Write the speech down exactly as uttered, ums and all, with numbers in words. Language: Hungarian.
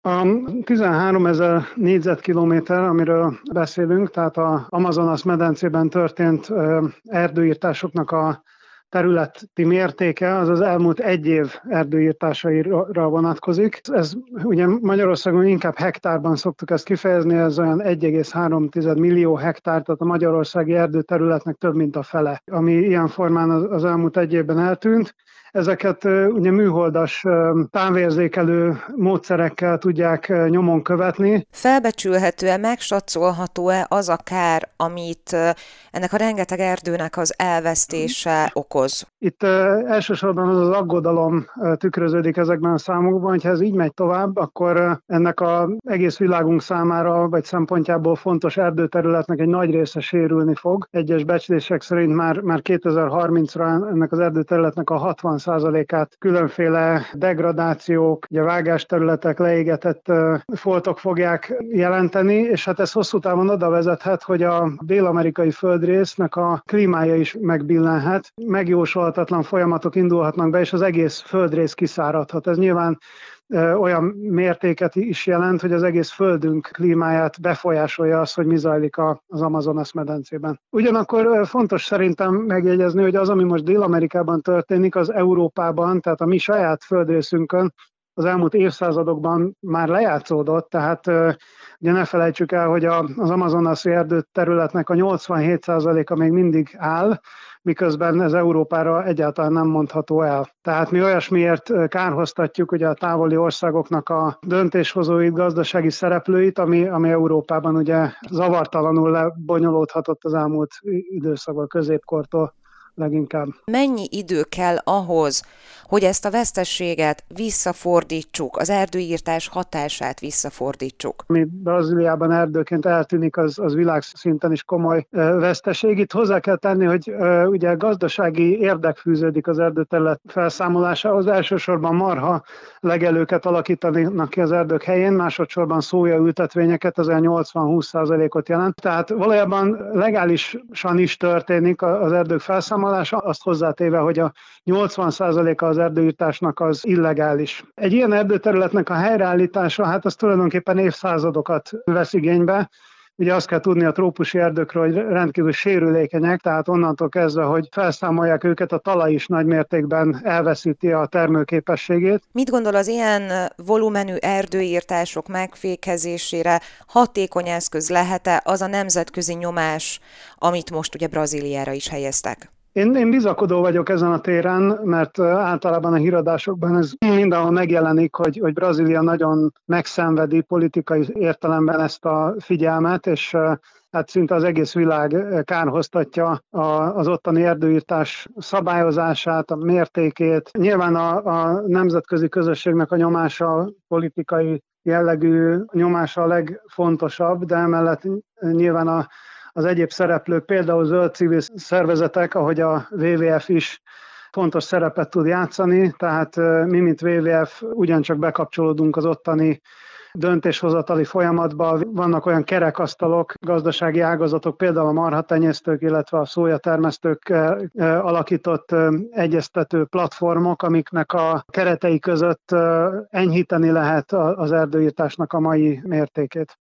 A tizenháromezer négyzetkilométer, amiről beszélünk, tehát az Amazonas medencében történt erdőirtásoknak a területi mértéke, az az elmúlt egy év erdőirtásaira vonatkozik. Ez ugye Magyarországon inkább hektárban szoktuk ezt kifejezni, ez olyan egy egész három millió hektár, tehát a magyarországi erdőterületnek több mint a fele, ami ilyen formán az elmúlt egy évben eltűnt. Ezeket ugye műholdas távérzékelő módszerekkel tudják nyomon követni. Felbecsülhető-e, megsatszolható-e az a kár, amit ennek a rengeteg erdőnek az elvesztése okoz? Itt elsősorban az az aggodalom tükröződik ezekben a számokban, hogyha ez így megy tovább, akkor ennek az egész világunk számára, vagy szempontjából fontos erdőterületnek egy nagy része sérülni fog. Egyes becslések szerint már, már kétezer-harmincra ennek az erdőterületnek a hatvan százalékát különféle degradációk, ugye vágásterületek, leégetett foltok fogják jelenteni, és hát ez hosszú távon oda vezethet, hogy a dél-amerikai földrésznek a klímája is megbillenhet, megjósolhatatlan folyamatok indulhatnak be, és az egész földrész kiszáradhat. Ez nyilván olyan mértéket is jelent, hogy az egész földünk klímáját befolyásolja az, hogy mi zajlik az Amazonas medencében. Ugyanakkor fontos szerintem megjegyezni, hogy az, ami most Dél-Amerikában történik, az Európában, tehát a mi saját földrészünkön az elmúlt évszázadokban már lejátszódott, tehát ugye ne felejtsük el, hogy az amazonasi erdőterületnek a nyolcvanhét százaléka még mindig áll, miközben ez Európára egyáltalán nem mondható el. Tehát mi olyasmiért kárhoztatjuk ugye a távoli országoknak a döntéshozóit, gazdasági szereplőit, ami, ami Európában ugye zavartalanul lebonyolódhatott az elmúlt időszakban, középkortól leginkább. Mennyi idő kell ahhoz, hogy ezt a veszteséget visszafordítsuk, az erdőirtás hatását visszafordítsuk? Ami Brazíliában erdőként eltűnik, az, az világszinten is komoly veszteség. Itt hozzá kell tenni, hogy ugye gazdasági érdek fűződik az erdőterület felszámolásához. Elsősorban marha legelőket alakítanak ki az erdők helyén, másodszorban szója ültetvényeket, az olyan nyolcvan-húsz százalékot jelent. Tehát valójában legálisan is történik az erdők felszámolása, azt hozzátéve, hogy a nyolcvan százaléka az erdőirtásnak az illegális. Egy ilyen erdőterületnek a helyreállítása, hát az tulajdonképpen évszázadokat vesz igénybe. Ugye azt kell tudni a trópusi erdőkről, hogy rendkívül sérülékenyek, tehát onnantól kezdve, hogy felszámolják őket, a talaj is nagy mértékben elveszíti a termőképességét. Mit gondol, az ilyen volumenű erdőirtások megfékezésére hatékony eszköz lehet-e az a nemzetközi nyomás, amit most ugye Brazíliára is helyeztek? Én, én bizakodó vagyok ezen a téren, mert általában a híradásokban ez mindenhol megjelenik, hogy, hogy Brazília nagyon megszenvedi politikai értelemben ezt a figyelmet, és hát szinte az egész világ kárhoztatja az ottani erdőirtás szabályozását, a mértékét. Nyilván a, a nemzetközi közösségnek a nyomása, politikai jellegű nyomása a legfontosabb, de emellett nyilván a az egyéb szereplők, például zöld civil szervezetek, ahogy a dupla vé vé ef is fontos szerepet tud játszani, tehát mi, mint dupla vé vé ef ugyancsak bekapcsolódunk az ottani döntéshozatali folyamatba. Vannak olyan kerekasztalok, gazdasági ágazatok, például a marhatenyésztők, illetve a szójatermesztők alakított egyeztető platformok, amiknek a keretei között enyhíteni lehet az erdőirtásnak a mai mértékét.